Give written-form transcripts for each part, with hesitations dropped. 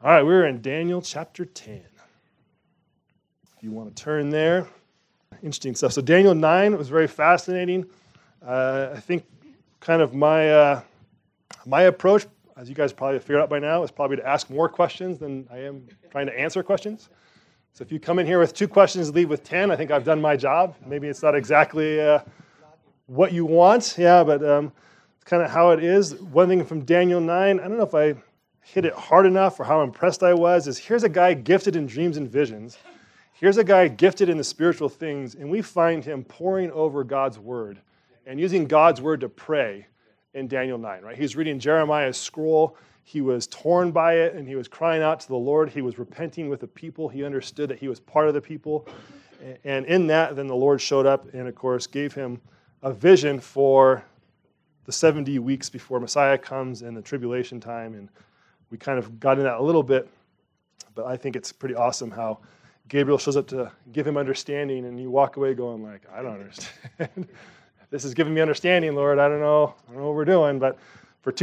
All right, we're in Daniel chapter 10. If you want to turn there. Interesting stuff. So Daniel 9 was very fascinating. I think kind of my approach, as you guys probably figured out by now, is probably to ask more questions than I am trying to answer questions. So if you come in here with 2 questions, leave with 10, I think I've done my job. Maybe it's not exactly what you want, but it's kind of how it is. One thing from Daniel 9, I don't know if I hit it hard enough or how impressed I was, is here's a guy gifted in dreams and visions. Here's a guy gifted in the spiritual things, and we find him poring over God's word and using God's word to pray in Daniel 9, right? He's reading Jeremiah's scroll. He was torn by it, and he was crying out to the Lord. He was repenting with the people. He understood that he was part of the people. And in that, then the Lord showed up and, of course, gave him a vision for the 70 weeks before Messiah comes and the tribulation time. And we kind of got into that a little bit, but I think it's pretty awesome how Gabriel shows up to give him understanding, and you walk away going like, I don't understand. This is giving me understanding, Lord. I don't know what we're doing, but for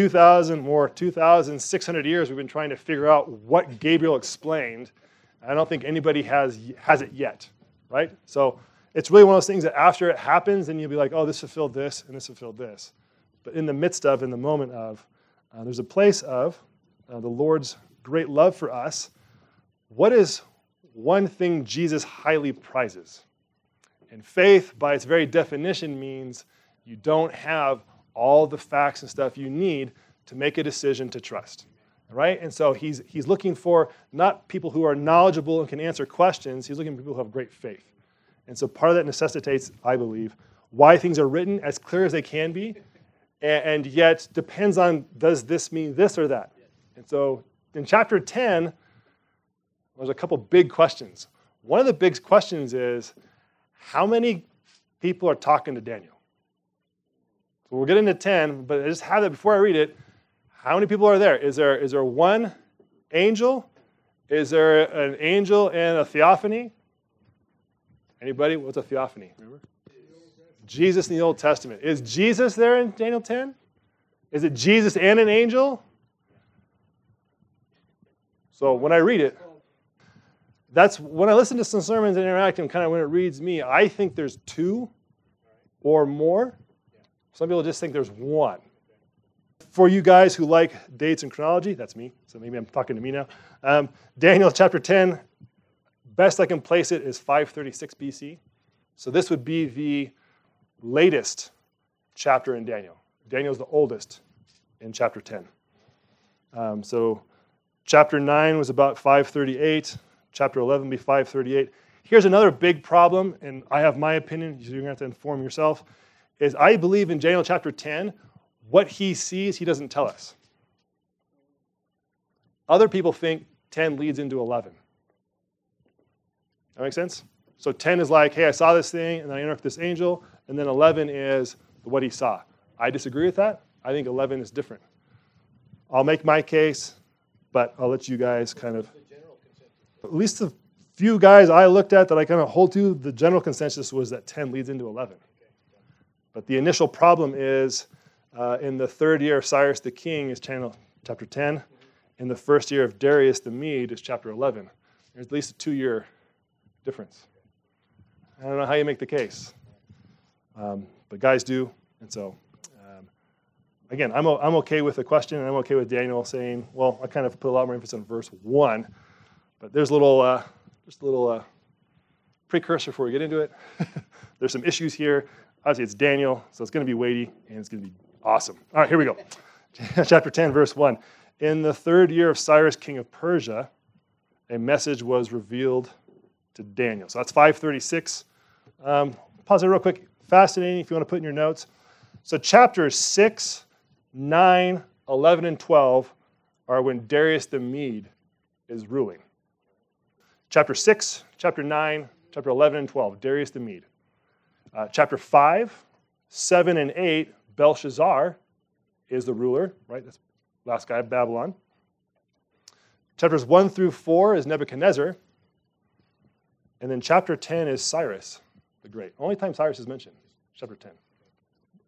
2,600 years, we've been trying to figure out what Gabriel explained. I don't think anybody has it yet, right? So it's really one of those things that after it happens, then you'll be like, oh, this fulfilled this, and this fulfilled this. But in the midst of, in the moment of, there's a place of the Lord's great love for us. What is one thing Jesus highly prizes? And faith, by its very definition, means you don't have all the facts and stuff you need to make a decision to trust, right? And so he's looking for not people who are knowledgeable and can answer questions. He's looking for people who have great faith. And so part of that necessitates, I believe, why things are written as clear as they can be, and yet depends on, does this mean this or that? And so in chapter 10, there's a couple big questions. One of the big questions is, how many people are talking to Daniel? So we'll get into 10, but I just have it before I read it. How many people are there? Is there one angel? Is there an angel and a theophany? Anybody? What's a theophany? Remember? Jesus in the Old Testament. Is Jesus there in Daniel 10? Is it Jesus and an angel? So when I read it, that's when I listen to some sermons and interact and kind of when it reads me, I think there's 2 or more. Some people just think there's 1. For you guys who like dates and chronology, that's me, so maybe I'm talking to me now. Daniel chapter 10, best I can place it is 536 BC. So this would be the latest chapter in Daniel. Daniel's the oldest in chapter 10. So chapter 9 was about 538. Chapter 11 will be 538. Here's another big problem, and I have my opinion, so you're going to have to inform yourself, is I believe in Daniel chapter 10, what he sees, he doesn't tell us. Other people think 10 leads into 11. That make sense? So 10 is like, hey, I saw this thing, and then I interact with this angel, and then 11 is what he saw. I disagree with that. I think 11 is different. I'll make my case, but I'll let you guys kind of... At least the few guys I looked at that I kind of hold to, the general consensus was that 10 leads into 11. But the initial problem is in the 3rd year of Cyrus the king is chapter 10. In the 1st year of Darius the Mede is chapter 11. There's at least a 2-year difference. I don't know how you make the case. But guys do. And so, again, I'm okay with the question, and I'm okay with Daniel saying, well, I kind of put a lot more emphasis on verse 1. But there's just a little precursor before we get into it. There's some issues here. Obviously, it's Daniel, so it's going to be weighty, and it's going to be awesome. All right, here we go. Chapter 10, verse 1. In the 3rd year of Cyrus, king of Persia, a message was revealed to Daniel. So that's 536. Pause it real quick. Fascinating if you want to put in your notes. So chapters 6, 9, 11, and 12 are when Darius the Mede is ruling. Chapter 6, chapter 9, chapter 11, and 12, Darius the Mede. Chapter 5, 7, and 8, Belshazzar is the ruler, right? That's the last guy of Babylon. Chapters 1 through 4 is Nebuchadnezzar. And then chapter 10 is Cyrus the Great. Only time Cyrus is mentioned, chapter 10.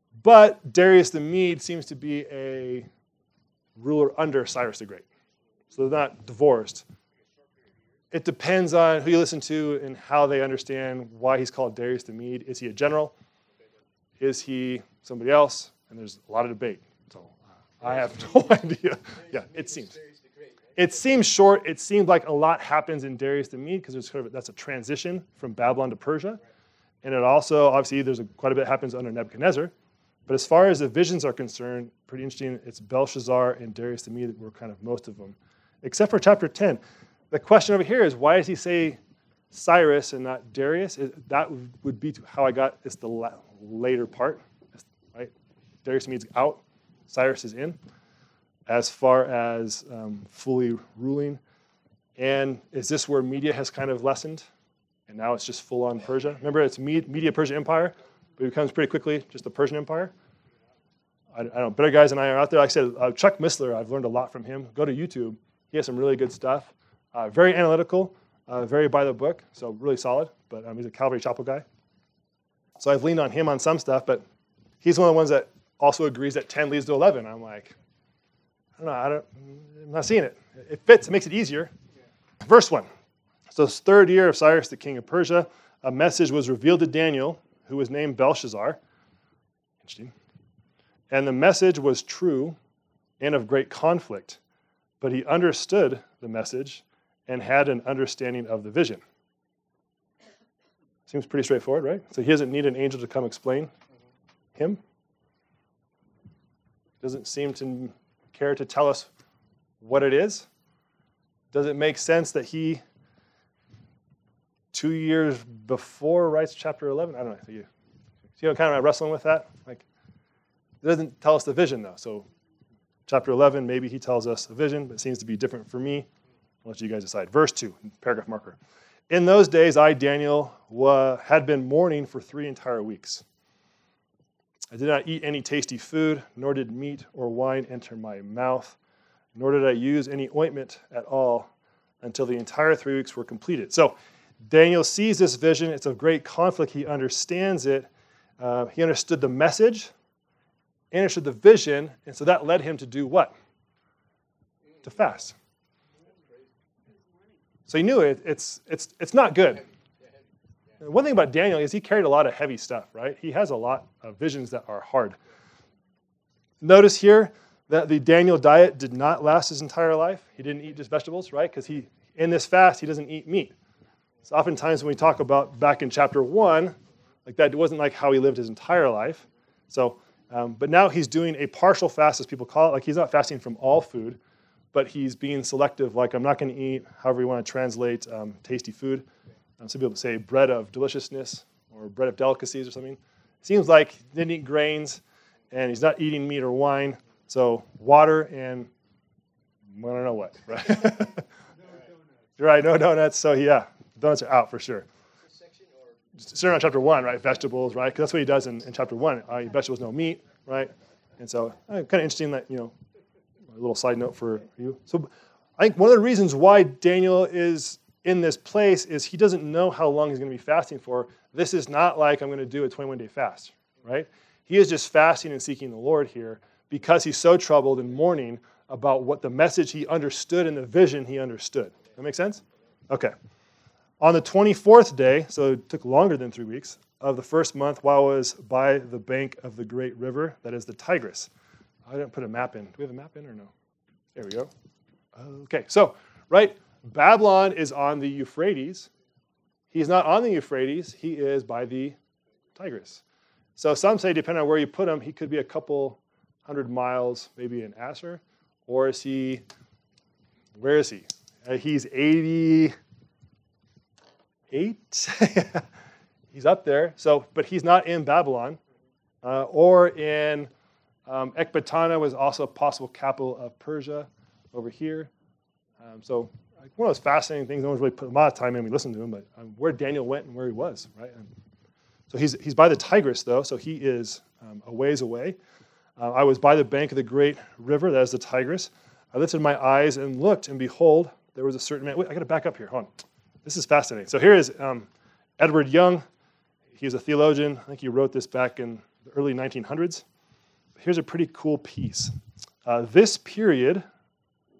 But Darius the Mede seems to be a ruler under Cyrus the Great. So they're not divorced. It depends on who you listen to and how they understand why he's called Darius the Mede. Is he a general? Is he somebody else? And there's a lot of debate. So I have no idea. Yeah, it seems. It seems short. It seems like a lot happens in Darius the Mede because that's a transition from Babylon to Persia. And it also, obviously, quite a bit happens under Nebuchadnezzar. But as far as the visions are concerned, pretty interesting, it's Belshazzar and Darius the Mede that were kind of most of them, except for chapter 10. The question over here is, why does he say Cyrus and not Darius? That would be how I got it's the later part, right? Darius the Mede's out, Cyrus is in, as far as fully ruling. And is this where Media has kind of lessened? And now it's just full-on Persia. Remember, it's Media-Persia Empire, but it becomes pretty quickly just the Persian Empire. I don't know, better guys than I are out there. Like I said, Chuck Missler, I've learned a lot from him. Go to YouTube. He has some really good stuff. Very analytical, very by the book, so really solid. But he's a Calvary Chapel guy. So I've leaned on him on some stuff, but he's one of the ones that also agrees that 10 leads to 11. I'm like, I don't know, I'm not seeing it. It fits, it makes it easier. Verse 1. So this third year of Cyrus, the king of Persia, a message was revealed to Daniel, who was named Belshazzar. Interesting. And the message was true and of great conflict, but he understood the message and had an understanding of the vision. Seems pretty straightforward, right? So he doesn't need an angel to come explain him. Doesn't seem to care to tell us what it is. Does it make sense that he, 2 years before, writes chapter 11? I don't know. See how kind of wrestling with that? Like, it doesn't tell us the vision, though. So chapter 11, maybe he tells us a vision, but it seems to be different for me. I'll let you guys decide. Verse 2, paragraph marker. In those days, I, Daniel, had been mourning for 3 entire weeks. I did not eat any tasty food, nor did meat or wine enter my mouth, nor did I use any ointment at all until the entire 3 weeks were completed. So Daniel sees this vision. It's of great conflict. He understands it. He understood the message, understood the vision, and so that led him to do what? To fast. So he knew it's not good. One thing about Daniel is he carried a lot of heavy stuff, right? He has a lot of visions that are hard. Notice here that the Daniel diet did not last his entire life. He didn't eat just vegetables, right? Because in this fast, he doesn't eat meat. So oftentimes when we talk about back in chapter 1, like that wasn't like how he lived his entire life. So, but now he's doing a partial fast, as people call it. Like he's not fasting from all food, but he's being selective. Like I'm not going to eat, however you want to translate, tasty food. Some people say bread of deliciousness or bread of delicacies or something. It seems like he didn't eat grains, and he's not eating meat or wine. So water and I don't know what, right? Right, no donuts. So yeah, donuts are out for sure. Starting on chapter 1, right? Vegetables, right? Because that's what he does in chapter 1. Vegetables, no meat, right? And so kind of interesting that, a little side note for you. So I think one of the reasons why Daniel is in this place is he doesn't know how long he's going to be fasting for. This is not like I'm going to do a 21-day fast, right? He is just fasting and seeking the Lord here because he's so troubled and mourning about what the message he understood and the vision he understood. That make sense? Okay. On the 24th day, so it took longer than 3 weeks, of the first month, while I was by the bank of the great river, that is the Tigris. I didn't put a map in. Do we have a map in or no? There we go. Okay, so, right, Babylon is on the Euphrates. He's not on the Euphrates. He is by the Tigris. So some say, depending on where you put him, he could be a couple 100 miles, maybe in Asher. Or is he, where is he? He's 88. He's up there. So, but he's not in Babylon. Or in Ecbatana was also a possible capital of Persia over here. So one of those fascinating things, no one's really put a lot of time in, we listened to him, but where Daniel went and where he was, right? So he's by the Tigris, though, so he is a ways away. I was by the bank of the great river, that is the Tigris. I lifted my eyes and looked, and behold, there was a certain man. Wait, I got to back up here. Hold on. This is fascinating. So here is Edward Young. He's a theologian. I think he wrote this back in the early 1900s. Here's a pretty cool piece. This period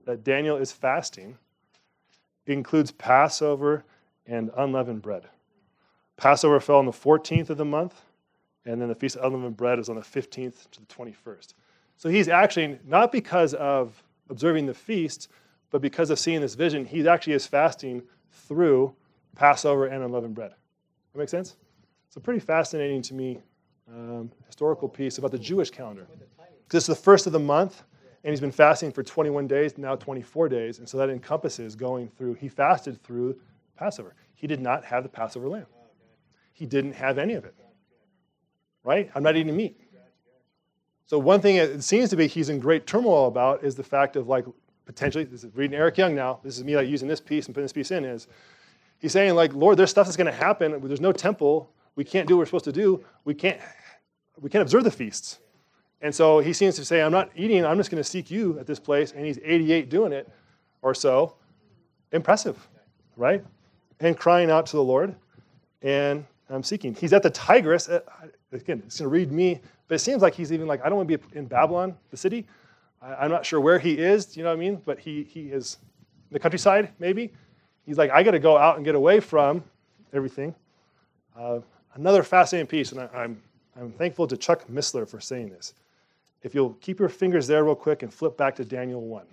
that Daniel is fasting includes Passover and unleavened bread. Passover fell on the 14th of the month, and then the Feast of Unleavened Bread is on the 15th to the 21st. So he's actually, not because of observing the feast, but because of seeing this vision, he actually is fasting through Passover and unleavened bread. That make sense? It's a pretty fascinating to me historical piece about the Jewish calendar. This is the first of the month, and he's been fasting for 21 days, now 24 days, and so that encompasses going through, he fasted through Passover. He did not have the Passover lamb. He didn't have any of it. Right? I'm not eating meat. So one thing it seems to be he's in great turmoil about is the fact of like potentially, this is reading Eric Young now, this is me like using this piece and putting this piece in, is he's saying like, Lord, there's stuff that's going to happen. There's no temple. We can't do what we're supposed to do. We can't observe the feasts. And so he seems to say, I'm not eating, I'm just going to seek you at this place. And he's 88 doing it or so. Impressive, right? And crying out to the Lord. And I'm seeking. He's at the Tigris. Again, it's going to read me, but it seems like he's even like, I don't want to be in Babylon, the city. I'm not sure where he is, you know what I mean? But he is in the countryside, maybe. He's like, I got to go out and get away from everything. Another fascinating piece, and I'm thankful to Chuck Missler for saying this. If you'll keep your fingers there real quick and flip back to Daniel 1.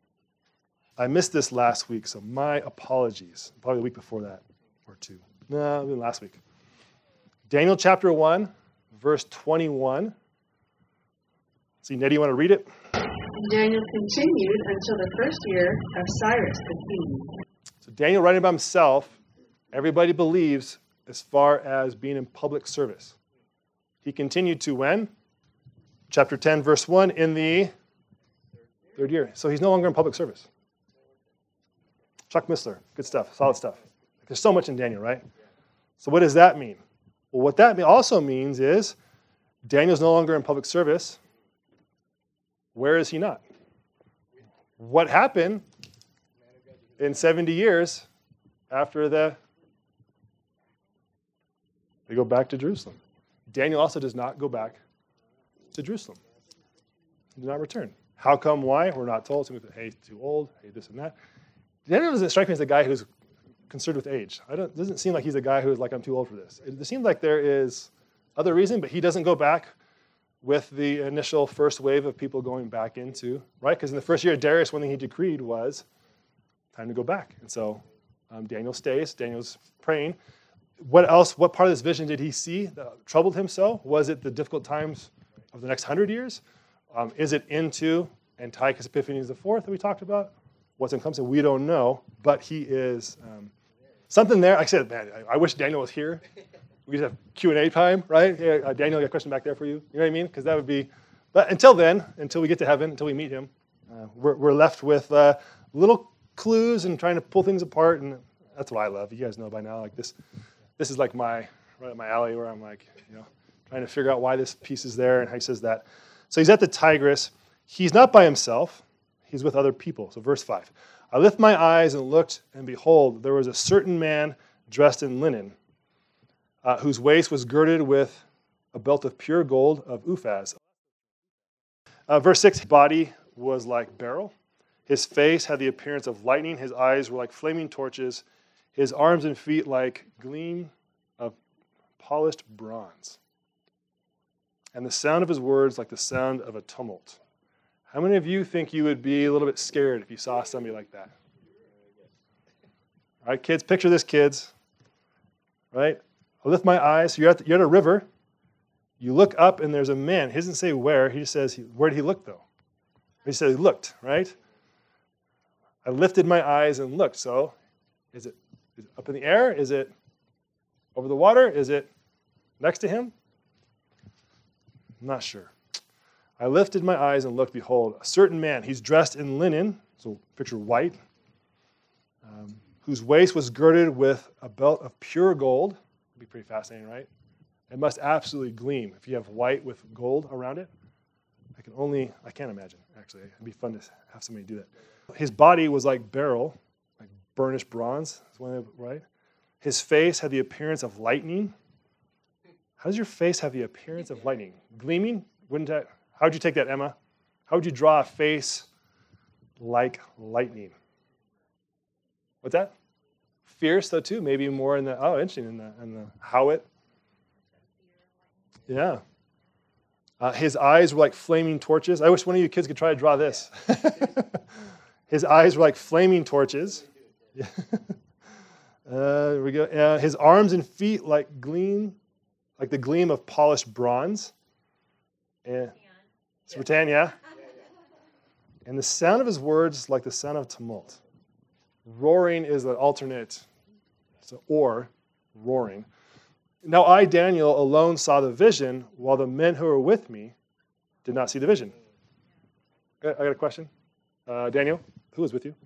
I missed this last week, so my apologies. Probably the week before that, or two. No, last week. Daniel chapter 1, verse 21. See, Nettie, you want to read it? Daniel continued until the first year of Cyrus the king. So Daniel writing about himself, everybody believes as far as being in public service. He continued to when? Chapter 10, verse 1, in the third year. So he's no longer in public service. Chuck Missler, good stuff, solid stuff. There's so much in Daniel, right? So what does that mean? Well, what that also means is Daniel's no longer in public service. Where is he not? What happened in 70 years after they go back to Jerusalem? Daniel also does not go back to Jerusalem. He did not return. How come, why? We're not told. So hey, too old, hey, this and that. Daniel doesn't strike me as a guy who's concerned with age. It doesn't seem like he's a guy who's like, I'm too old for this. It seems like there is other reason, but he doesn't go back with the initial first wave of people going back into, right? Because in the first year of Darius, one thing he decreed was time to go back. And so Daniel stays. Daniel's praying. What else? What part of this vision did he see that troubled him so? Was it the difficult times of the next 100 years? Is it into Antiochus Epiphanes IV that we talked about? What's in Clemson? We don't know, but he is something there. Like I said, man, I wish Daniel was here. We could have Q&A time, right? Hey, Daniel, I got a question back there for you. You know what I mean? Because that would be, but until then, until we get to heaven, until we meet him, we're left with little clues and trying to pull things apart, and that's what I love. You guys know by now, like this is like right up my alley where I'm like, trying to figure out why this piece is there and how he says that. So he's at the Tigris. He's not by himself. He's with other people. So verse 5. I lift my eyes and looked, and behold, there was a certain man dressed in linen, whose waist was girded with a belt of pure gold of Uphaz. Verse 6, his body was like beryl. His face had the appearance of lightning. His eyes were like flaming torches. His arms and feet like gleam of polished bronze. And the sound of his words like the sound of a tumult. How many of you think you would be a little bit scared if you saw somebody like that? All right, kids, picture this, kids. Right? I lift my eyes. You're at a river. You look up, and there's a man. He doesn't say where. He just says, where did he look, though? He said he looked, right? I lifted my eyes and looked. So is it up in the air? Is it over the water? Is it next to him? I'm not sure. I lifted my eyes and looked, behold, a certain man. He's dressed in linen, so picture white, whose waist was girded with a belt of pure gold. It'd be pretty fascinating, right? It must absolutely gleam if you have white with gold around it. I can't imagine, actually. It'd be fun to have somebody do that. His body was like beryl, like burnished bronze, right? His face had the appearance of lightning. How does your face have the appearance of lightning? Gleaming? How would you take that, Emma? How would you draw a face like lightning. What's that? Fierce, though, too. Maybe more in the, interesting, in the Howitt. Yeah. His eyes were like flaming torches. I wish one of you kids could try to draw this. His eyes were like flaming torches. There we go. His arms and feet like the gleam of polished bronze. It's rattan, yeah. And the sound of his words like the sound of tumult. Roaring is the alternate, or roaring. Now I, Daniel, alone saw the vision, while the men who were with me did not see the vision. I got a question. Daniel, who was with you?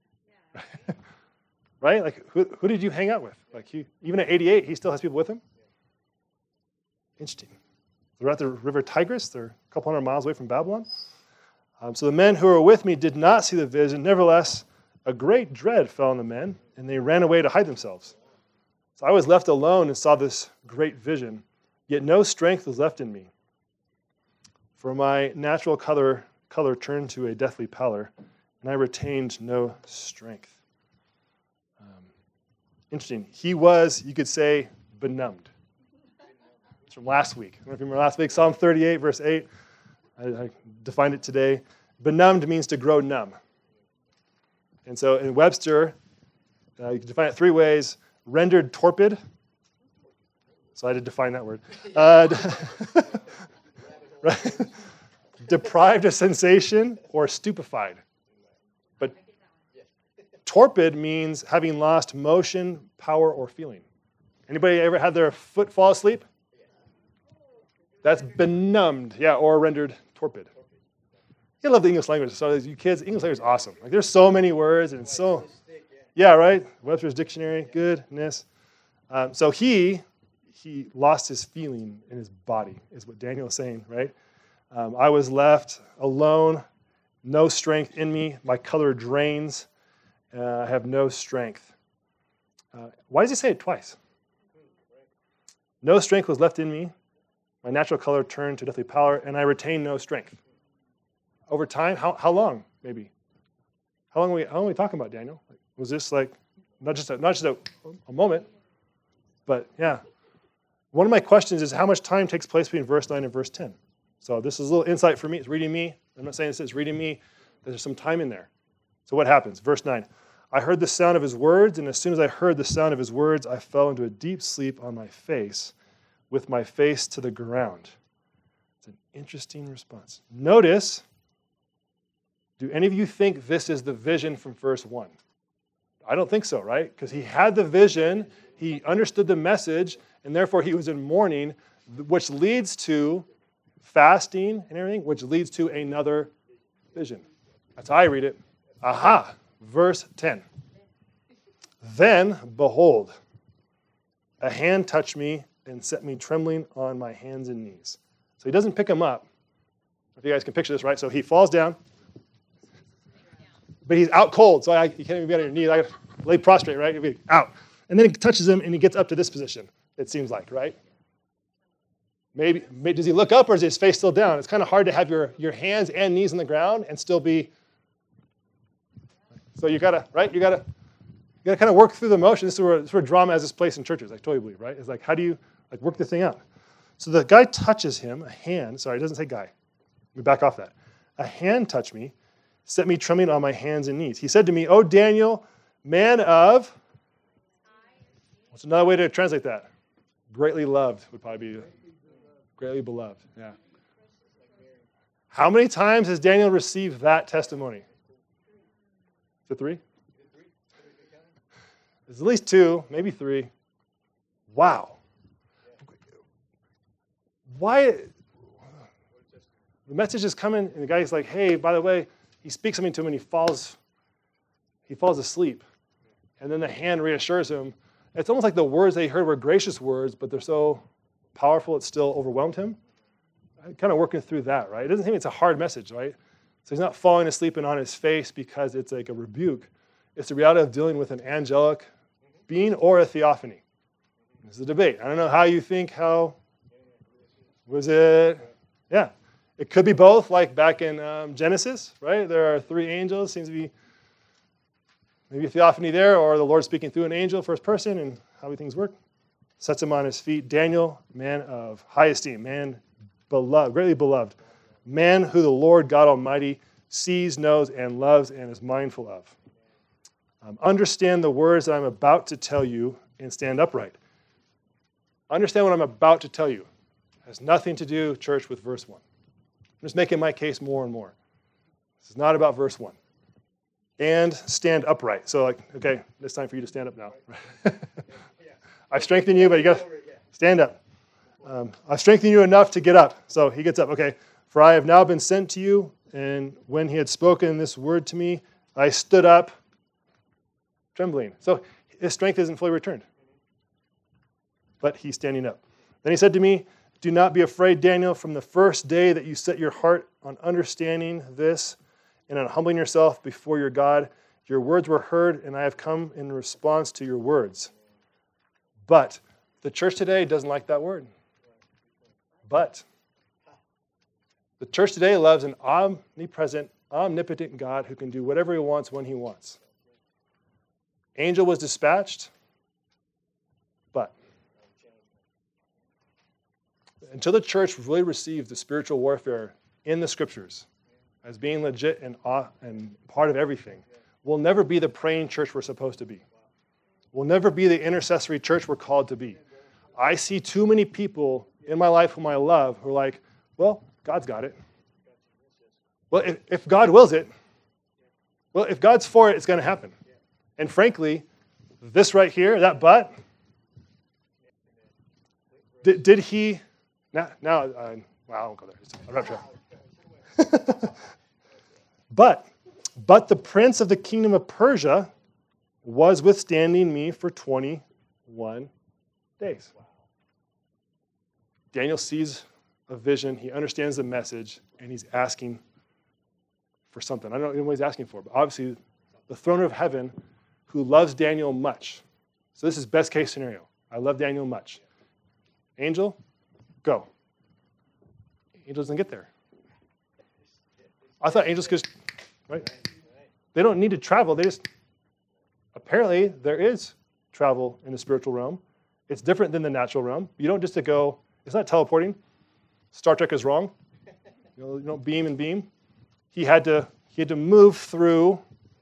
Right? Like, who did you hang out with? Like, even at 88, he still has people with him? Interesting. They're at the river Tigris. They're a couple hundred miles away from Babylon. So the men who were with me did not see the vision. Nevertheless, a great dread fell on the men, and they ran away to hide themselves. So I was left alone and saw this great vision, yet no strength was left in me. For my natural color turned to a deathly pallor, and I retained no strength. Interesting. He was, you could say, benumbed. It's from last week. I don't know if you remember last week, Psalm 38, verse 8. I defined it today. Benumbed means to grow numb. And so in Webster, you can define it three ways. Rendered torpid. So I had to define that word. Right? Deprived of sensation or stupefied. But torpid means having lost motion, power, or feeling. Anybody ever had their foot fall asleep? That's benumbed, or rendered torpid. I love the English language. So you kids, English language is awesome. Like there's so many words and so, right? Webster's dictionary, goodness. So he lost his feeling in his body, is what Daniel is saying, right? I was left alone, no strength in me. My color drains. I have no strength. Why does he say it twice? No strength was left in me. My natural color turned to deathly pallor, and I retained no strength. Over time, how long, maybe? How long are we talking about, Daniel? Was this like not just a moment, but yeah. One of my questions is how much time takes place between verse 9 and verse 10? So this is a little insight for me. It's reading me. I'm not saying this is reading me. There's some time in there. So what happens? Verse 9. I heard the sound of his words, and as soon as I heard the sound of his words, I fell into a deep sleep on my face, with my face to the ground. It's an interesting response. Notice, do any of you think this is the vision from verse 1? I don't think so, right? Because he had the vision, he understood the message, and therefore he was in mourning, which leads to fasting and everything, which leads to another vision. That's how I read it. Aha! Verse 10. Then, behold, a hand touched me and set me trembling on my hands and knees. So he doesn't pick him up. If you guys can picture this, right? So he falls down, but he's out cold, so you can't even be on your knees. I lay prostrate, right? He'll be out. And then he touches him, and he gets up to this position, it seems like, right? Maybe does he look up, or is his face still down? It's kind of hard to have your hands and knees on the ground and still be. So you gotta kind of work through the motion. This is where drama has its place in churches. I totally believe, right? It's like, how do you work the thing out? So the guy touches him, a hand. Sorry, it doesn't say guy. Let me back off that. A hand touched me, set me trembling on my hands and knees. He said to me, "O Daniel, man of," what's another way to translate that? Greatly loved would probably be greatly beloved. Yeah. How many times has Daniel received that testimony? Is it 3? There's at least 2, maybe 3. Wow. Why? The message is coming, and the guy's like, hey, by the way, he speaks something to him, and he falls asleep. And then the hand reassures him. It's almost like the words they heard were gracious words, but they're so powerful it still overwhelmed him. I'm kind of working through that, right? It doesn't mean it's a hard message, right? So he's not falling asleep and on his face because it's like a rebuke. It's the reality of dealing with an angelic being or a theophany. This is a debate. I don't know how you think, how was it? Yeah. It could be both, like back in Genesis, right? There are three angels. Seems to be maybe a theophany there, or the Lord speaking through an angel, first person, and how things work. Sets him on his feet. Daniel, man of high esteem, man beloved, greatly beloved, man who the Lord God Almighty sees, knows, and loves, and is mindful of. Understand the words that I'm about to tell you and stand upright. Understand what I'm about to tell you. It has nothing to do, church, with verse 1. I'm just making my case more and more. This is not about verse 1. And stand upright. So, okay, it's time for you to stand up now. I've strengthened you, but you got to stand up. I've strengthened you enough to get up. So he gets up. Okay, for I have now been sent to you, and when he had spoken this word to me, I stood up, trembling. So his strength isn't fully returned. But he's standing up. Then he said to me, do not be afraid, Daniel, from the first day that you set your heart on understanding this and on humbling yourself before your God. Your words were heard, and I have come in response to your words. But the church today doesn't like that word. But the church today loves an omnipresent, omnipotent God who can do whatever he wants when he wants. Angel was dispatched, but until the church really receives the spiritual warfare in the scriptures as being legit and part of everything, we'll never be the praying church we're supposed to be. We'll never be the intercessory church we're called to be. I see too many people in my life whom I love who are like, well, God's got it. Well, if God wills it, well, if God's for it, it's going to happen. And frankly, this right here, that but, did he, well, I won't go there. I'm not sure. But the prince of the kingdom of Persia was withstanding me for 21 days. Daniel sees a vision, he understands the message, and he's asking for something. I don't know what he's asking for, but obviously the throne of heaven, who loves Daniel much. So this is best case scenario. I love Daniel much. Angel, go. Angel doesn't get there. I thought angels could, right? They don't need to travel. They just, apparently there is travel in the spiritual realm. It's different than the natural realm. You don't just go, it's not teleporting. Star Trek is wrong. You don't beam and beam. He had to move through.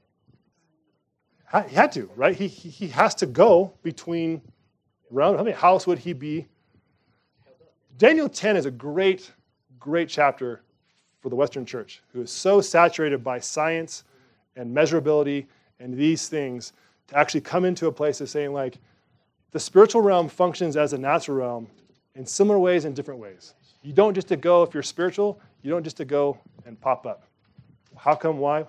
He had to, right? He has to go between realms. How many house would he be? Daniel 10 is a great chapter for the Western church, who is so saturated by science and measurability and these things, to actually come into a place of saying, like, the spiritual realm functions as a natural realm in similar ways and different ways. You don't just to go, if you're spiritual, you don't just to go and pop up. How come? Why?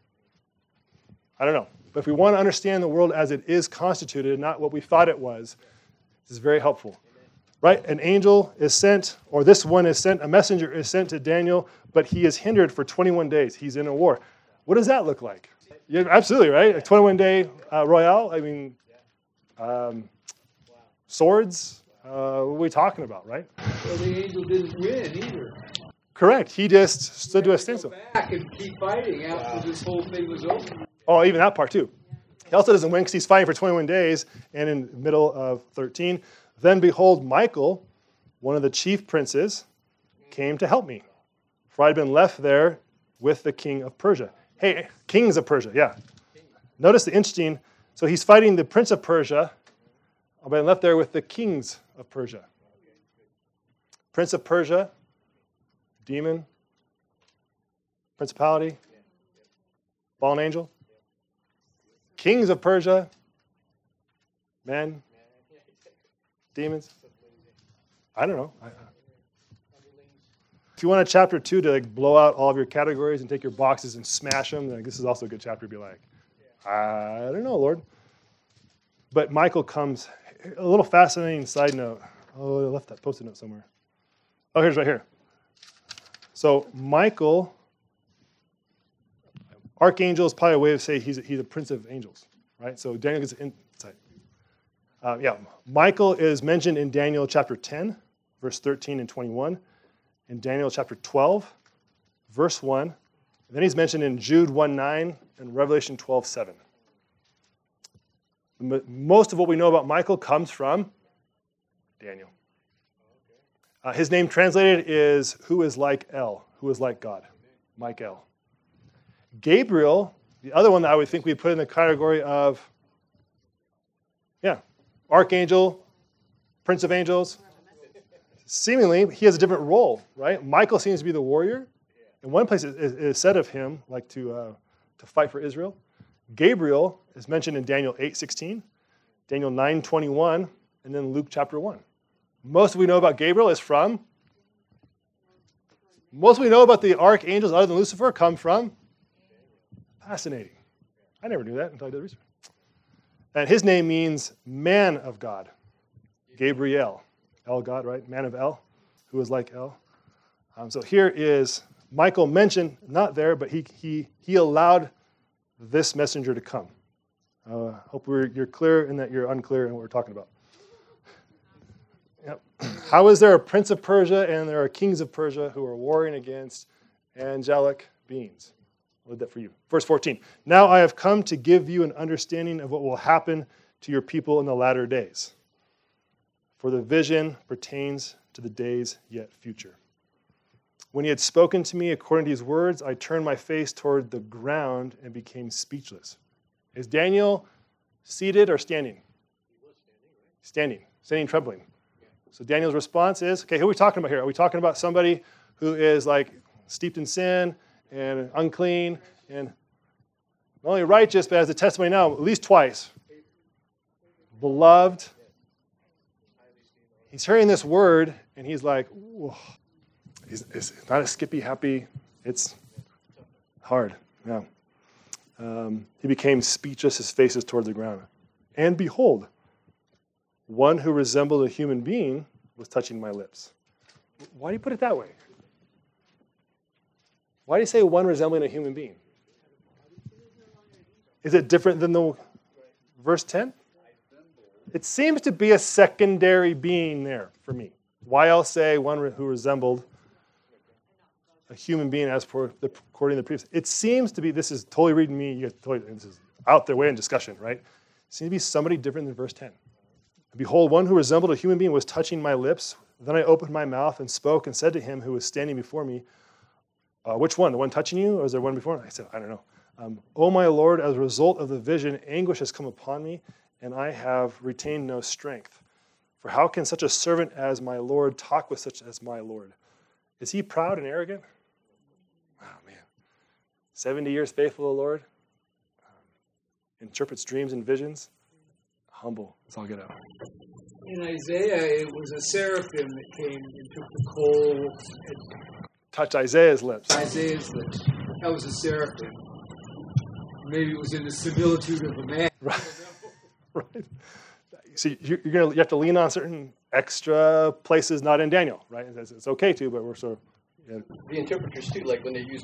I don't know. But if we want to understand the world as it is constituted, not what we thought it was, this is very helpful. Right? An angel is sent, or this one is sent, a messenger is sent to Daniel, but he is hindered for 21 days. He's in a war. What does that look like? Yeah, absolutely, right? A 21-day royale. I mean, swords. What are we talking about, right? Well, the angel didn't win either. Correct. He just stood to a standstill. Go back and keep fighting after this whole thing was over. Oh, even that part too. He also doesn't win because he's fighting for 21 days, and in the middle of 13, then behold, Michael, one of the chief princes, came to help me, for I had been left there with the king of Persia. Hey, kings of Persia, yeah. Notice the interesting, so he's fighting the prince of Persia, I've been left there with the kings of Persia. Prince of Persia, demon, principality, fallen angel. Kings of Persia, men, demons. I don't know. If you want a chapter 2 to blow out all of your categories and take your boxes and smash them, then this is also a good chapter to be like, I don't know, Lord. But Michael comes. A little fascinating side note. Oh, I left that Post-it note somewhere. Oh, here's right here. So Michael, archangel is probably a way to say he's a prince of angels, right? So Daniel gets insight. Michael is mentioned in Daniel chapter 10, verse 13 and 21. in Daniel chapter 12, verse 1. And then he's mentioned in Jude 1:9 and Revelation 12:7. Most of what we know about Michael comes from Daniel. His name translated is who is like El, who is like God, Michael. Gabriel, the other one that I would think we put in the category of, archangel, prince of angels. Seemingly, he has a different role, right? Michael seems to be the warrior. In one place, it is said of him, like to fight for Israel. Gabriel is mentioned in Daniel 8:16, Daniel 9:21, and then Luke chapter 1. Most we know about Gabriel is from, most we know about the archangels other than Lucifer come from, fascinating. I never knew that until I did research. And his name means man of God, Gabriel. El God, right? Man of El, who is like El. So here is Michael mentioned, not there, but he allowed this messenger to come. Hope you're clear and that you're unclear in what we're talking about. Yep. How is there a prince of Persia and there are kings of Persia who are warring against angelic beings? I'll read that for you. Verse 14. Now I have come to give you an understanding of what will happen to your people in the latter days. For the vision pertains to the days yet future. When he had spoken to me according to these words, I turned my face toward the ground and became speechless. Is Daniel seated or standing? He was standing, right? Standing, trembling. So Daniel's response is, okay, who are we talking about here? Are we talking about somebody who is like steeped in sin and unclean and not only righteous, but has a testimony now at least twice? Beloved. He's hearing this word and he's like, whoa. It's not a skippy happy. It's hard. Yeah. He became speechless. His face is toward the ground. And behold, one who resembled a human being was touching my lips. Why do you put it that way? Why do you say one resembling a human being? Is it different than the verse 10? It seems to be a secondary being there for me. Why else say one who resembled a human being as for according to the previous? It seems to be, this is totally reading me, this is out there way in discussion, right? It seems to be somebody different than verse 10. Behold, one who resembled a human being was touching my lips. Then I opened my mouth and spoke and said to him who was standing before me, which one? The one touching you, or is there one before? I said, I don't know. O my Lord, as a result of the vision, anguish has come upon me, and I have retained no strength. For how can such a servant as my Lord talk with such as my Lord? Is he proud and arrogant? Wow, man. 70 years faithful to the Lord. Interprets dreams and visions. Humble. Let's all get out. In Isaiah, it was a seraphim that came and took the coal and touched Isaiah's lips. Isaiah's lips. That was a seraphim. Maybe it was in the similitude of a man. Right. Right. So you have to lean on certain extra places not in Daniel, right? It's okay to, but we're sort of... Yeah. The interpreters too, like when they use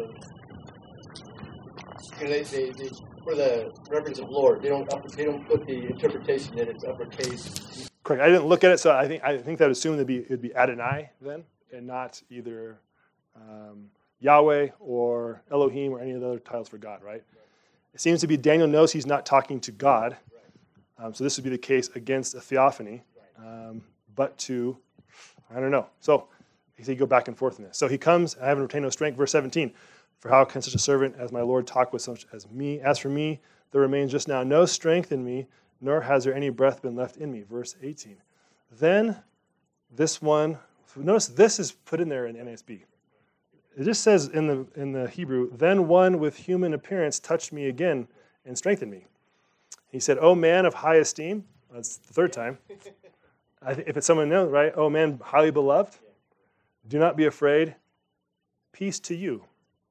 they for the reverence of Lord, they don't put the interpretation that it's uppercase. Correct. I didn't look at it, so I think that would assume it'd be Adonai then, and not either Yahweh or Elohim or any of the other titles for God, right? It seems to be Daniel knows he's not talking to God, so this would be the case against a theophany, but to, I don't know. So he go back and forth in this. So he comes, I haven't retained no strength, verse 17. For how can such a servant as my Lord talk with such as me? As for me, there remains just now no strength in me, nor has there any breath been left in me. Verse 18. Then this one, notice this is put in there in NASB. It just says in the Hebrew, then one with human appearance touched me again and strengthened me. He said, "O man of high esteem," that's the third time. If it's someone known, right? "O man highly beloved, do not be afraid. Peace to you."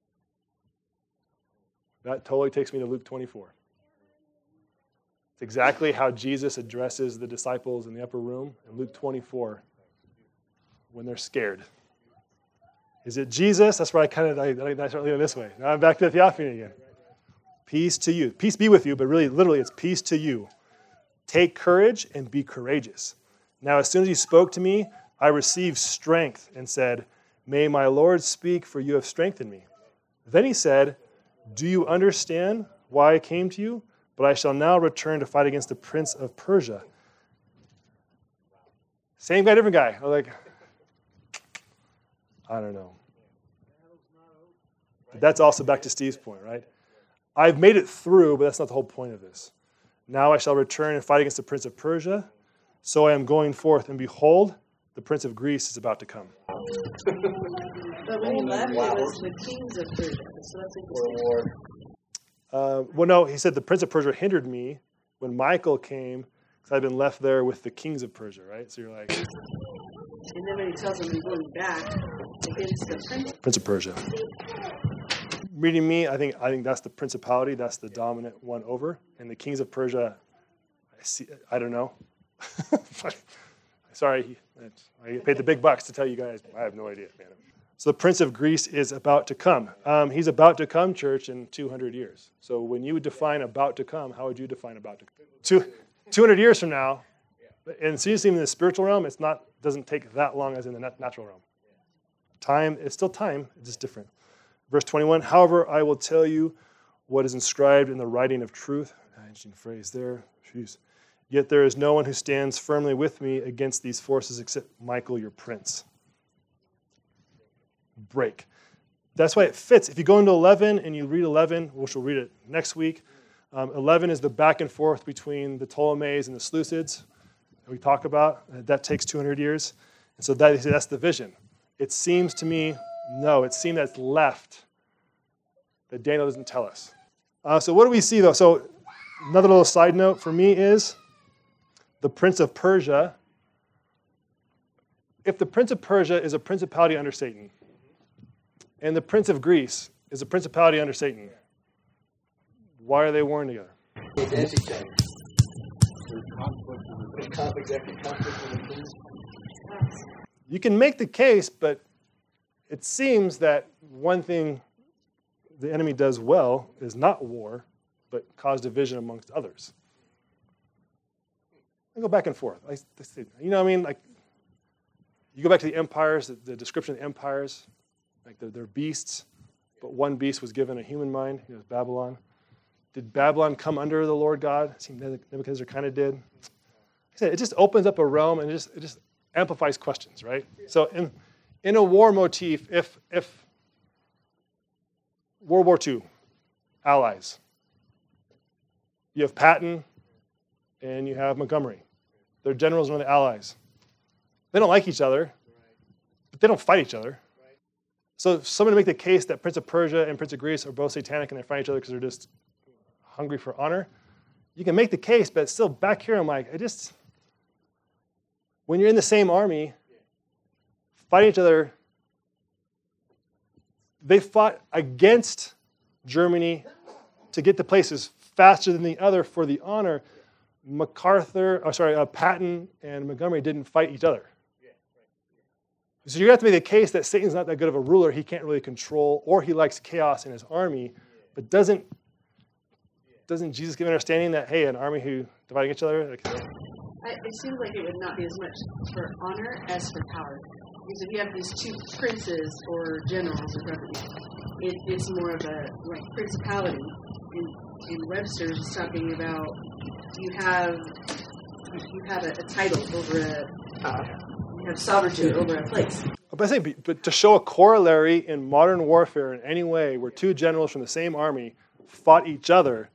That totally takes me to Luke 24. It's exactly how Jesus addresses the disciples in the upper room in Luke 24 when they're scared. Is it Jesus? That's where I start leaning this way. Now I'm back to the theophany again. Peace to you. Peace be with you, but really, literally, it's peace to you. Take courage and be courageous. Now, as soon as he spoke to me, I received strength and said, May my Lord speak, for you have strengthened me. Then he said, do you understand why I came to you? But I shall now return to fight against the prince of Persia. Same guy, different guy. I'm like, I don't know. But that's also back to Steve's point, right? I've made it through, but that's not the whole point of this. Now I shall return and fight against the prince of Persia. So I am going forth, and behold, the prince of Greece is about to come. But when he left, it was the kings of Persia. So that's interesting. Well, no, he said the prince of Persia hindered me when Michael came, because I'd been left there with the kings of Persia, right? So you're like... And then when he tells him he's going back against the prince of Persia. Reading me, I think that's the principality, that's the dominant one over. And the kings of Persia, I don't know. Sorry, I paid the big bucks to tell you guys. I have no idea, man. So the prince of Greece is about to come. He's about to come, church, in 200 years. So when you define about to come, how would you define about to come? 200 years from now, and seriously, in the spiritual realm, doesn't take that long as in the natural realm. Time, it's still time, it's just different. Verse 21, however, I will tell you what is inscribed in the writing of truth. Interesting phrase there. Jeez. Yet there is no one who stands firmly with me against these forces except Michael, your prince. Break. That's why it fits. If you go into 11 and you read 11, which we'll read it next week, 11 is the back and forth between the Ptolemies and the Seleucids that we talk about. That takes 200 years. And so that's the vision. It seems to me, it seems that's left that Daniel doesn't tell us. So what do we see, though? So another little side note for me is the prince of Persia. If the prince of Persia is a principality under Satan, and the prince of Greece is a principality under Satan, why are they warring together? You can make the case, but it seems that one thing the enemy does well is not war, but cause division amongst others. I go back and forth. You know what I mean? Like, you go back to the empires, the description of the empires, like they're beasts, but one beast was given a human mind. It was Babylon. Did Babylon come under the Lord God? It seemed Nebuchadnezzar kind of did. I said, it just opens up a realm and it just amplifies questions, right? So in a war motif, if World War II, allies, you have Patton and you have Montgomery. They're generals and one of the allies. They don't like each other, but they don't fight each other. So if someone to make the case that Prince of Persia and Prince of Greece are both satanic and they fight each other because they're just hungry for honor, you can make the case, but still back here I'm like, when you're in the same army, fighting each other, they fought against Germany to get to places faster than the other for the honor. Patton and Montgomery didn't fight each other. So you have to make the case that Satan's not that good of a ruler. He can't really control, or he likes chaos in his army. But doesn't Jesus give an understanding that, hey, an army who dividing each other? It seems like it would not be as much for honor as for power. Because if you have these two princes or generals or whatever, it's more of a principality. In Webster's it's talking about you have a title over you have sovereignty over a place. But to show a corollary in modern warfare in any way where two generals from the same army fought each other,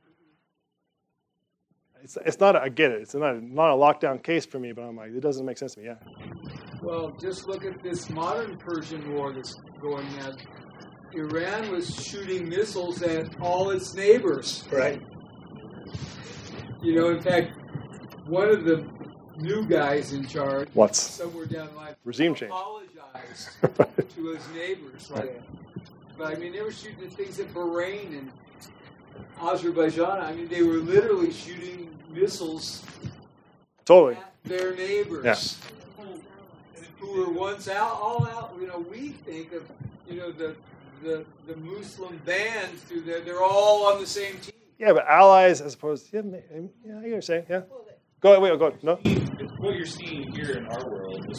it's not. I get it. It's not a lockdown case for me, but I'm like, it doesn't make sense to me. Yeah. Well, just look at this modern Persian war that's going on. Iran was shooting missiles at all its neighbors. Right. You know, in fact, one of the new guys in charge, somewhere down the line, regime change, apologized to his neighbors. But I mean, they were shooting things at Bahrain and Azerbaijan. I mean, they were literally shooting missiles totally at their neighbors, who were once all out. You know, we think of the Muslim bands. They're all on the same team. Yeah, but allies as opposed to, I hear what you're saying, yeah. Go ahead, go. No? What you're seeing here in our world is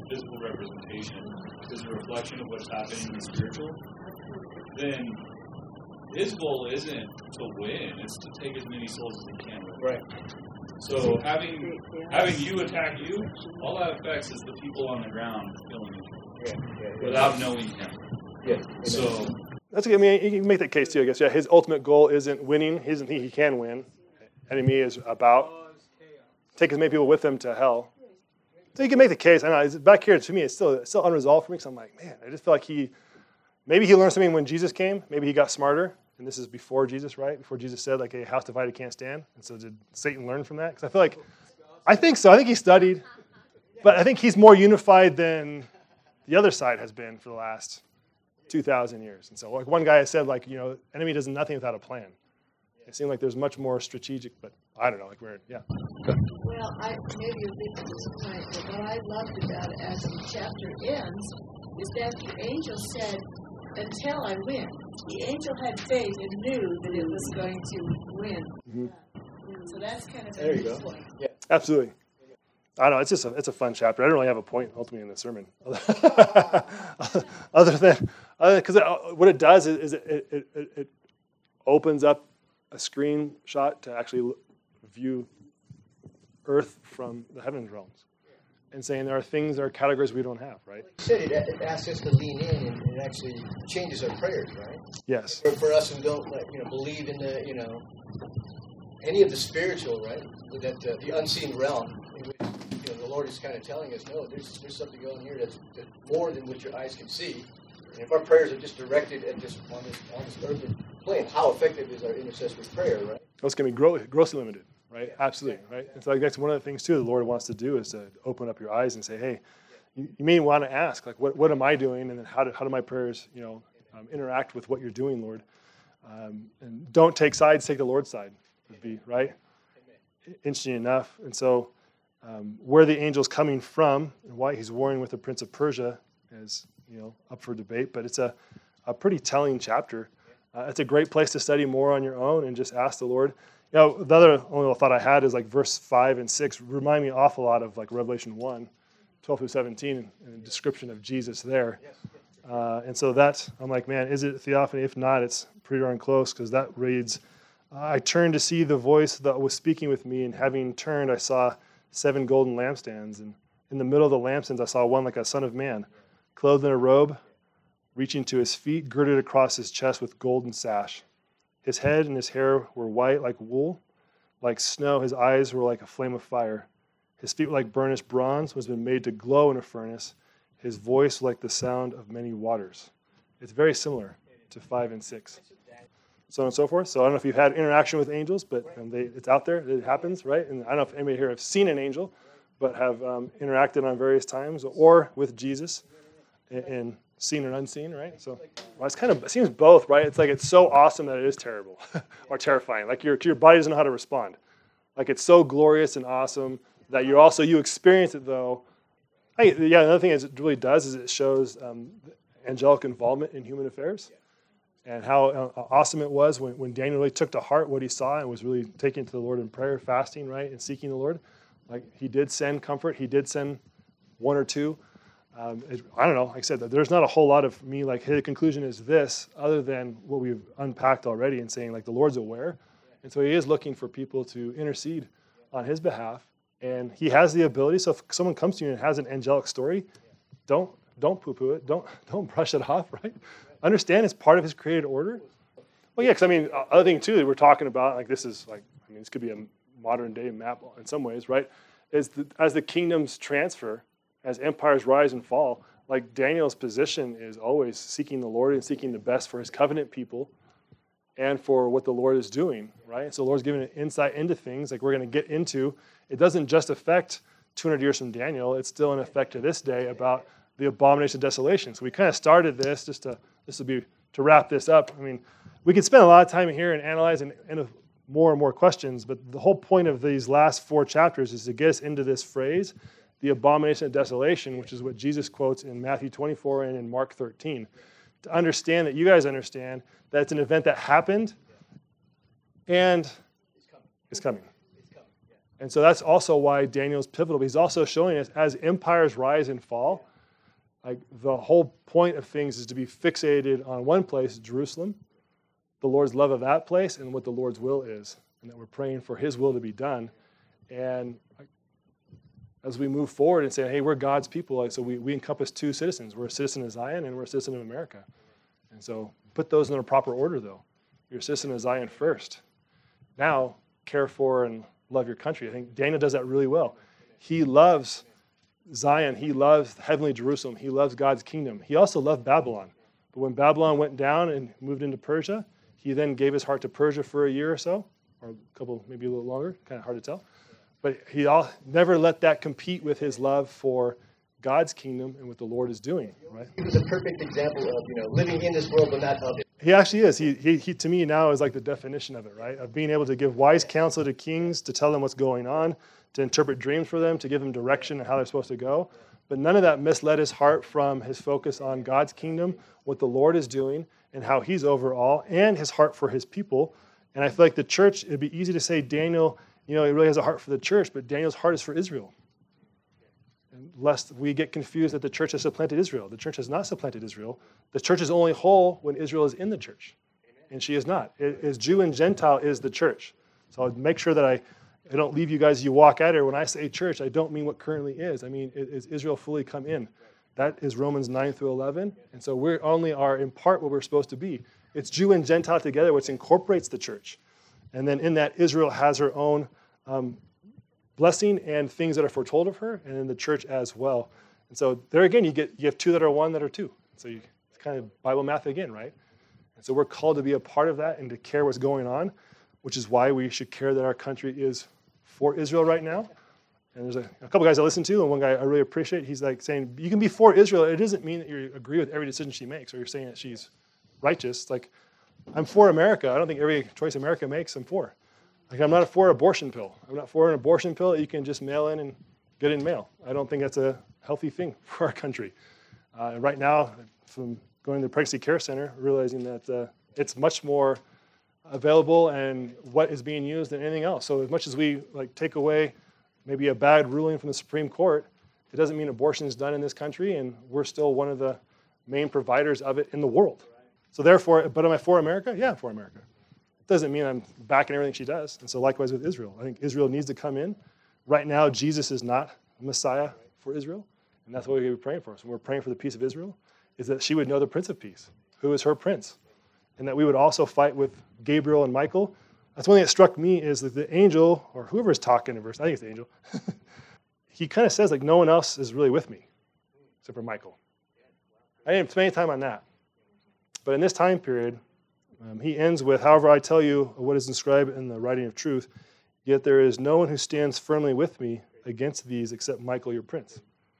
physical representation is a reflection of what's happening in the spiritual, then his goal isn't to win, it's to take as many souls as he can with. Right. So having you attack you, all that affects is the people on the ground killing you without knowing him. Yeah. So That's okay. I mean, you can make that case too, I guess. Yeah, his ultimate goal isn't winning. He doesn't think he can win. Enemy is about take as many people with him to hell. So you can make the case. I know it's back here to me. It's still unresolved for me. So I'm like, man, I just feel like maybe he learned something when Jesus came. Maybe he got smarter. And this is before Jesus, right? Before Jesus said, like, a house divided can't stand. And so did Satan learn from that? Because I think so. I think he studied. But I think he's more unified than the other side has been for the last 2,000 years. And so, like one guy has said, like, enemy does nothing without a plan. It seemed like there's much more strategic, but I don't know, like Well, maybe you'll think this is right, but what I loved about it as the chapter ends is that the angel said, until I win. The angel had faith and knew that it was going to win. Mm-hmm. So that's kind of There a you go. point. Yeah. Absolutely. I don't know. It's a fun chapter. I don't really have a point ultimately in the sermon, other than because what it does is it opens up a screenshot to actually view Earth from the heaven's realms, and saying there are things, there are categories we don't have, right? Like you said, it asks us to lean in, and it actually changes our prayers, right? Yes. For us who don't, believe in the, any of the spiritual, right? That the unseen realm, in which, the Lord is kind of telling us, no, there's something going here that's more than what your eyes can see. And if our prayers are just directed at this on this earthly plane, how effective is our intercessory prayer, right? It's going to be grossly limited, right? Absolutely, right? And so that's one of the things too the Lord wants to do is to open up your eyes and say, hey, you may want to ask, like, what am I doing, and then how do my prayers, interact with what you're doing, Lord? And don't take sides, take the Lord's side, would be right. Interesting enough, and so where the angel's coming from and why he's warring with the prince of Persia is up for debate, but it's a pretty telling chapter. It's a great place to study more on your own and just ask the Lord. The other only thought I had is like verse 5 and 6 remind me an awful lot of like Revelation 1, 12 through 17, and a description of Jesus there. And so that, I'm like, man, is it theophany? If not, it's pretty darn close, because that reads, I turned to see the voice that was speaking with me, and having turned, I saw 7 golden lampstands. And in the middle of the lampstands, I saw one like a son of man, clothed in a robe, reaching to his feet, girded across his chest with golden sash. His head and his hair were white like wool, like snow. His eyes were like a flame of fire. His feet were like burnished bronze, which has been made to glow in a furnace. His voice like the sound of many waters. It's very similar to 5 and 6. So on and so forth. So I don't know if you've had interaction with angels, but it's out there. It happens, right? And I don't know if anybody here have seen an angel, but have interacted on various times, or with Jesus, and seen and unseen, right? So it seems both, right? It's like it's so awesome that it is terrible or terrifying. Like your body doesn't know how to respond. Like it's so glorious and awesome that you experience it though. Another thing it really does is it shows angelic involvement in human affairs, and how awesome it was when Daniel really took to heart what he saw and was really taking it to the Lord in prayer, fasting, right, and seeking the Lord. Like he did send comfort. He did send one or two. I don't know. Like I said, there's not a whole lot of me like, hey, the conclusion is this, other than what we've unpacked already and saying like the Lord's aware. And so he is looking for people to intercede on his behalf. And he has the ability. So if someone comes to you and has an angelic story, don't poo-poo it. Don't brush it off, right? Understand it's part of his created order. Well, yeah, because other thing too that we're talking about, like this could be a modern day map in some ways, right? Is as the kingdoms transfer, as empires rise and fall, like Daniel's position is always seeking the Lord and seeking the best for his covenant people and for what the Lord is doing, right? So the Lord's giving an insight into things like we're going to get into. It doesn't just affect 200 years from Daniel. It's still in effect to this day about the abomination of desolation. So we kind of started this to wrap this up. I mean, we could spend a lot of time here and analyze and more and more questions, but the whole point of these last 4 chapters is to get us into this phrase, the abomination of desolation, which is what Jesus quotes in Matthew 24 and in Mark 13. To understand that you guys understand that it's an event that happened and it's coming. And so that's also why Daniel's pivotal. He's also showing us as empires rise and fall, like the whole point of things is to be fixated on one place, Jerusalem, the Lord's love of that place, and what the Lord's will is, and that we're praying for his will to be done. And as we move forward and say, hey, we're God's people, like, so we encompass two citizens. We're a citizen of Zion and we're a citizen of America. And so put those in a proper order, though. You're a citizen of Zion first. Now, care for and love your country. I think Daniel does that really well. He loves Zion. He loves heavenly Jerusalem. He loves God's kingdom. He also loved Babylon. But when Babylon went down and moved into Persia, he then gave his heart to Persia for a year or so, or a couple, maybe a little longer, kind of hard to tell. But he never let that compete with his love for God's kingdom and what the Lord is doing, right? He was a perfect example of, living in this world but not of it. He actually is. He to me now is like the definition of it, right? Of being able to give wise counsel to kings, to tell them what's going on, to interpret dreams for them, to give them direction on how they're supposed to go. But none of that misled his heart from his focus on God's kingdom, what the Lord is doing, and how he's over all, and his heart for his people. And I feel like the church, it'd be easy to say Daniel, he really has a heart for the church, but Daniel's heart is for Israel. And lest we get confused that the church has supplanted Israel. The church has not supplanted Israel. The church is only whole when Israel is in the church. And she is not. It is Jew and Gentile is the church. So I'll make sure that I don't leave you guys, you walk out here. When I say church, I don't mean what currently is. I mean, is Israel fully come in? That is Romans 9 through 11. And so we only are in part what we're supposed to be. It's Jew and Gentile together, which incorporates the church. And then in that, Israel has her own blessing and things that are foretold of her, and in the church as well. And so there again, you have two that are one that are two. So it's kind of Bible math again, right? And so we're called to be a part of that and to care what's going on, which is why we should care that our country is for Israel right now. And there's a couple guys I listen to, and one guy I really appreciate, he's like saying, you can be for Israel. It doesn't mean that you agree with every decision she makes, or you're saying that she's righteous. It's like, I'm for America. I don't think every choice America makes, I'm for. Like, I'm not for an abortion pill. I'm not for an abortion pill that you can just mail in and get in mail. I don't think that's a healthy thing for our country. Right now, from going to the Pregnancy Care Center, realizing that it's much more available and what is being used than anything else. So as much as we take away maybe a bad ruling from the Supreme Court, it doesn't mean abortion is done in this country, and we're still one of the main providers of it in the world. So therefore, but am I for America? Yeah, I'm for America. It doesn't mean I'm backing everything she does. And so likewise with Israel. I think Israel needs to come in. Right now, Jesus is not the Messiah for Israel, and that's what we're going to be praying for. So we're praying for the peace of Israel, is that she would know the Prince of Peace, who is her prince, and that we would also fight with Gabriel and Michael. That's one thing that struck me is that the angel, or whoever is talking in verse, I think it's the angel, he kind of says, no one else is really with me, except for Michael. I didn't spend any time on that. But in this time period, he ends with, however I tell you what is inscribed in the writing of truth, yet there is no one who stands firmly with me against these except Michael, your prince.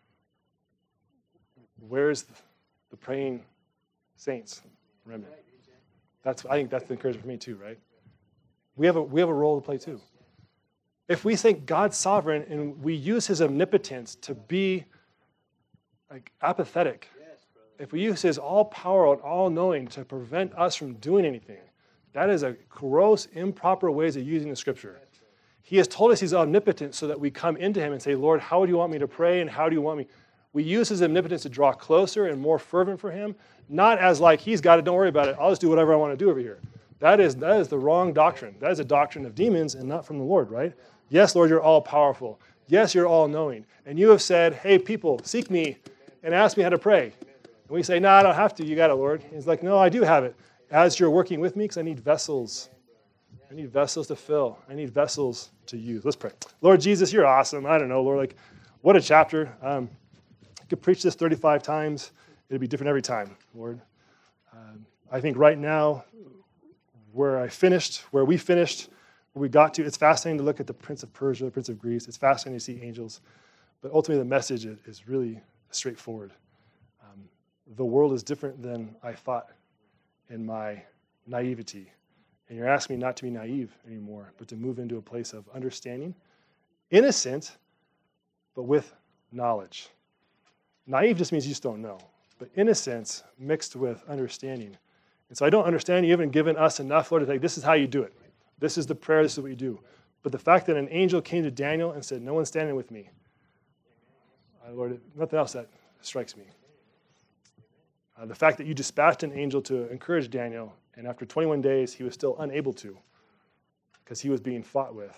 Where's the praying saints remnant? I think that's the encouragement for me too, right? We have a role to play too. If we think God's sovereign and we use his omnipotence to be apathetic, if we use his all-power and all-knowing to prevent us from doing anything, that is a gross, improper ways of using the scripture. He has told us he's omnipotent so that we come into him and say, Lord, how do you want me to pray and how do you want me? We use his omnipotence to draw closer and more fervent for him, not as he's got it, don't worry about it, I'll just do whatever I want to do over here. That is the wrong doctrine. That is a doctrine of demons and not from the Lord, right? Yes, Lord, you're all-powerful. Yes, you're all-knowing. And you have said, hey, people, seek me and ask me how to pray. And we say, no, I don't have to. You got it, Lord. He's like, no, I do have it. As you're working with me, because I need vessels. I need vessels to fill. I need vessels to use. Let's pray. Lord Jesus, you're awesome. I don't know, Lord. What a chapter. I could preach this 35 times. It'd be different every time, Lord. I think right now, where we finished, where we got to, it's fascinating to look at the Prince of Persia, the Prince of Greece. It's fascinating to see angels. But ultimately, the message is really straightforward. The world is different than I thought in my naivety. And you're asking me not to be naive anymore, but to move into a place of understanding, innocent, but with knowledge. Naive just means you just don't know, but innocence mixed with understanding. And so I don't understand you haven't given us enough, Lord, to say, this is how you do it. This is the prayer, this is what you do. But the fact that an angel came to Daniel and said, no one's standing with me, Lord, nothing else that strikes me. The fact that you dispatched an angel to encourage Daniel, and after 21 days, he was still unable to because he was being fought with.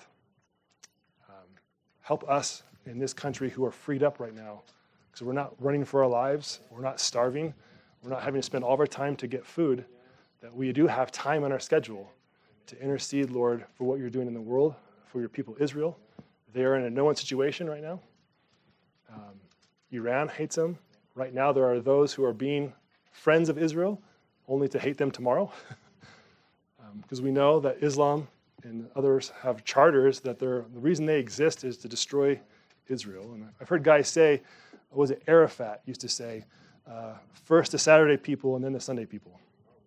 Help us in this country who are freed up right now because we're not running for our lives, we're not starving, we're not having to spend all of our time to get food, that we do have time on our schedule to intercede, Lord, for what you're doing in the world, for your people Israel. They are in a no-win situation right now. Iran hates them. Right now there are those who are being friends of Israel only to hate them tomorrow. Because we know that Islam and others have charters that the reason they exist is to destroy Israel. And I've heard guys say, was it Arafat used to say, first the Saturday people and then the Sunday people.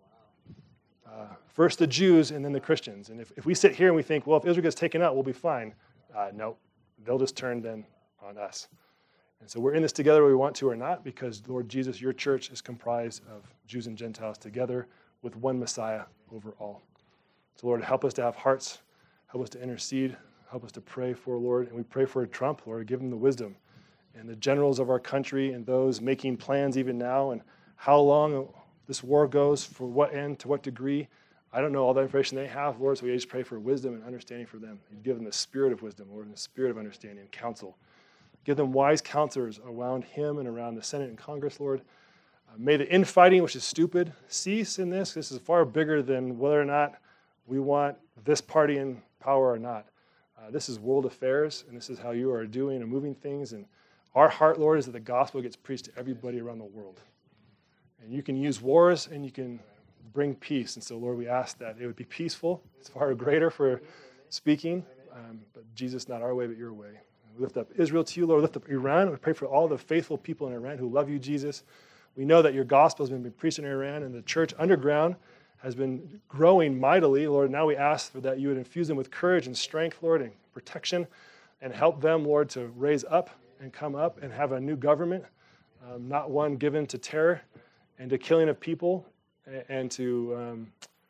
First the Jews and then the Christians. And if we sit here and we think, well, if Israel gets taken out, we'll be fine. No, they'll just turn then on us. And so we're in this together whether we want to or not because, Lord Jesus, your church is comprised of Jews and Gentiles together with one Messiah over all. So, Lord, help us to have hearts, help us to intercede, help us to pray for, Lord. And we pray for Trump, Lord, give him the wisdom. And the generals of our country and those making plans even now and how long this war goes, for what end, to what degree. I don't know all the information they have, Lord, so we just pray for wisdom and understanding for them. You give them the spirit of wisdom, Lord, and the spirit of understanding and counsel. Give them wise counselors around him and around the Senate and Congress, Lord. May the infighting, which is stupid, cease in this. This is far bigger than whether or not we want this party in power or not. This is world affairs, and this is how you are doing and moving things. And our heart, Lord, is that the gospel gets preached to everybody around the world. And you can use wars, and you can bring peace. And so, Lord, we ask that it would be peaceful. It's far greater for speaking, but Jesus, not our way, but your way. We lift up Israel to you, Lord. We lift up Iran. We pray for all the faithful people in Iran who love you, Jesus. We know that your gospel has been preached in Iran, and the church underground has been growing mightily. Lord, now we ask for that you would infuse them with courage and strength, Lord, and protection, and help them, Lord, to raise up and come up and have a new government, not one given to terror and to killing of people and to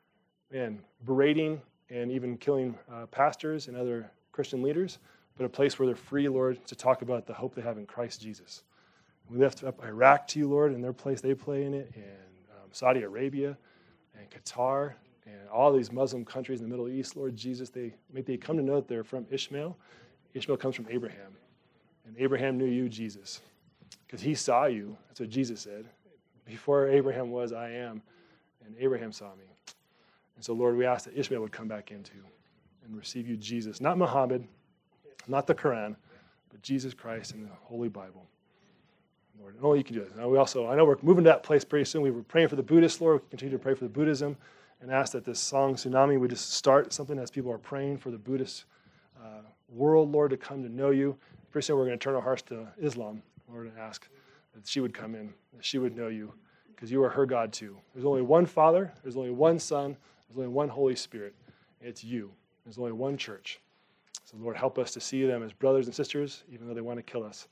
berating and even killing pastors and other Christian leaders, but a place where they're free, Lord, to talk about the hope they have in Christ Jesus. We lift up Iraq to you, Lord, and their place they play in it, and Saudi Arabia and Qatar and all these Muslim countries in the Middle East, Lord Jesus, they come to know that they're from Ishmael. Ishmael comes from Abraham, and Abraham knew you, Jesus, because he saw you. That's what Jesus said. Before Abraham was, I am, and Abraham saw me. And so, Lord, we ask that Ishmael would come back into and receive you, Jesus, not Muhammad, not the Quran, but Jesus Christ and the Holy Bible. Lord, and only you can do it. Now I know we're moving to that place pretty soon. We were praying for the Buddhists, Lord. We continue to pray for the Buddhism and ask that this song, Tsunami, would just start something as people are praying for the Buddhist world, Lord, to come to know you. Pretty soon we're going to turn our hearts to Islam, Lord, and ask that she would come in, that she would know you, because you are her God too. There's only one Father, there's only one Son, there's only one Holy Spirit, and it's you. There's only one church. So, Lord, help us to see them as brothers and sisters, even though they want to kill us.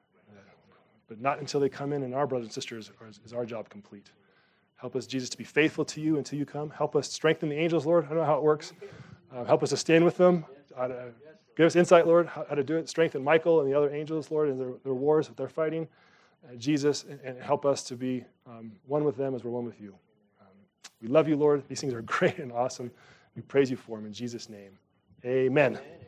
But not until they come in and our brothers and sisters is our job complete. Help us, Jesus, to be faithful to you until you come. Help us strengthen the angels, Lord. I don't know how it works. Help us to stand with them. Give us insight, Lord, how to do it. Strengthen Michael and the other angels, Lord, in their wars that they're fighting. Jesus, and help us to be one with them as we're one with you. We love you, Lord. These things are great and awesome. We praise you for them in Jesus' name. Amen.